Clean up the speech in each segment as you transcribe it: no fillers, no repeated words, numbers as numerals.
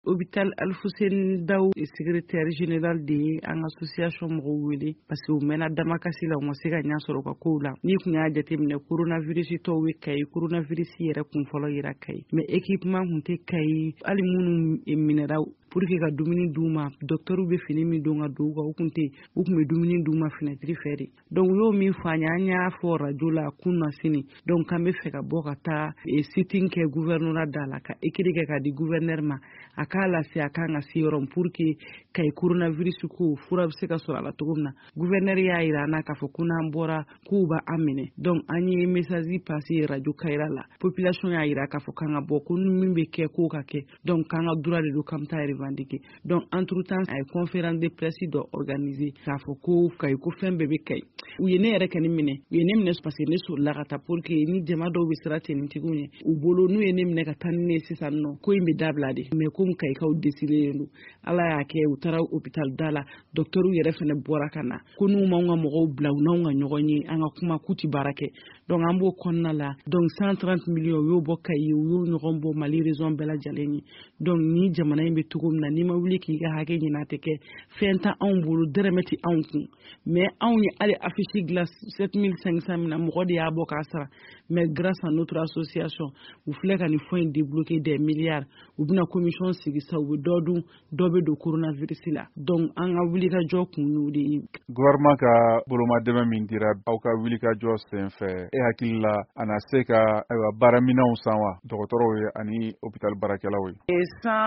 Hôpital Alfousseni Daw secrétaire général de an association mɔgɔw wele parce que u mɛnna damakasi la u ma se ka ɲɛ sɔrɔ ka kow la ni kun y'a jateminɛ coronavirus tɔw bɛ Kayi coronavirus yɛrɛ kun fɔlɔ yera Kayi mais équipement kun tɛ Kayi hali minnu minɛra pour que ka dumuni d'u ma docteur bɛ fini min don ka don u kan u kun bɛ dumuni d'u ma fenêtre fɛ de donc u y'o min fɔ an ye an y'a fɔ radio la kun na sini donc an bɛ fɛ ka bɔ ka taa sitting kɛ gouverneur da la ka écrit kɛ ka di gouverneur ma a k'a lase a kan ka se yɔrɔ pour que Kayi coronavirus ko fura bɛ se ka sɔrɔ a la cogo min na gouverneur y'a yira an na k'a fɔ ko n'an bɔra k'u ba an minɛ donc an ye message passé radio Kayira la population y'a yira k'a fɔ k'an ka bɔ ko min bɛ kɛ k'o ka kɛ donc k'an ka droit de don k'an taa revendiquer donc entre temps a ye conférence de presse dɔ organiser k'a fɔ ko Kayi ko fɛn bɛɛ bɛ Kayi u ye ne yɛrɛ kɛ ni minɛ u ye ne minɛ parce que ne solila ka taa pour que ni jama dɔw bɛ sira tenitigiw ɲɛ u bolo n'u ye ne minɛ ka taa ni ne ye sisan nɔ ko in bɛ dabila de mais comme Kayikaw décidé don ala y'a kɛ u taara hôpital da la docteur yɛrɛ fɛnɛ bɔra ka na ko n'u m'anw ka mɔgɔw bila u n'anw ka ɲɔgɔn ye an ka kuma k'u ti baara kɛ donc an b'o kɔnɔna la donc 130 millions u y'o bɔ Kayi u y'o ɲɔgɔn bɔ Mali région bɛɛ lajɛlen ye donc ni jamana in bɛ cogo min na n'i ma wuli k'i ka hakɛ ɲini a tɛ kɛ fɛn tɛ anw bolo dɛrɛmɛ tɛ anw kun mais anw ye hali affiche dilan 7500 min na mɔgɔ de y'a bɔ k'a sara mais grâce à notre association u filɛ ka nin fɛn in débloquer des milliards u bɛna commission sigi sa u bɛ dɔ dun dɔ bɛ don coronavirus la donc an ka wulikajɔ kun y'o de ye. Gouvernement ka bolomadɛmɛ min dira aw ka wulikajɔ senfɛ e hakili la a na se ka baaraminɛnw san wa dɔgɔtɔrɔw ye ani hôpital baarakɛlaw ye.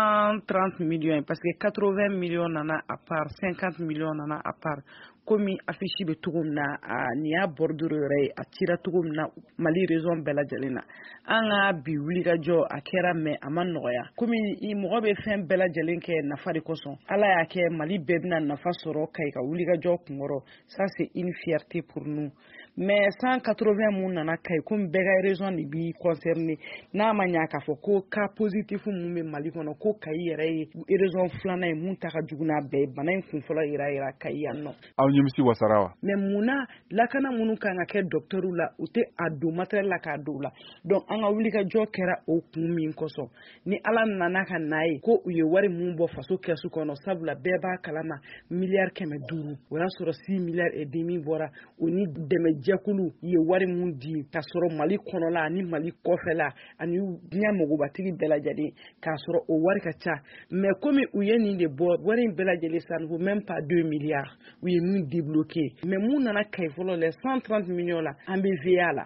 130 millions parce que 80 millions nana à part 50 millions nana à part komi affiche bɛ cogo min na nin y'a bordure yɛrɛ ye a cira cogo min na Mali région bɛɛ lajɛlen na an ka bi wulikajɔ a kɛra mais a ma nɔgɔya komi mɔgɔ bɛ fɛn bɛɛ lajɛlen kɛ nafa de kosɔn ala y'a kɛ Mali bɛɛ bɛna nafa sɔrɔ Kayi ka wulikajɔ kunkɔrɔ ça c'est une fierté pour nous mais 180 mun nana Kayi komi bɛɛ ka région de bi concerné n'a ma ɲa k'a fɔ ko cas positif mun bɛ Mali kɔnɔ ko Kayi yɛrɛ ye région filanan ye mun ta ka jugu n'a bɛɛ ye bana in kun fɔlɔ yira Kayi yan nɔ. Nimisi wasara wa mais munna lakana minnu kan ka kɛ docteurw la u tɛ a don matériel la k'a don la donc an ka wulikajɔ kɛra o kun min kosɔn ni ala nana ka n'a ye ko u ye wari mun bɔ faso kɛsu kɔnɔ sabula bɛɛ b'a kalama miliyari 500 o y'a sɔrɔ 6 miliyari et demi bɔra o ni dɛmɛjɛkulu ye wari mun di k'a sɔrɔ Mali kɔnɔla ani Mali kɔfɛla ani diɲɛ mɔgɔbatigi bɛɛ lajɛlen k'a sɔrɔ o wari ka ca mais komi u ye nin de bɔ wari in bɛɛ lajɛlen ça ne vaut même pas 2 milliards u ye min débloqué mais mun nana Kayi fɔlɔ la 130 millions la an bɛ veiller a la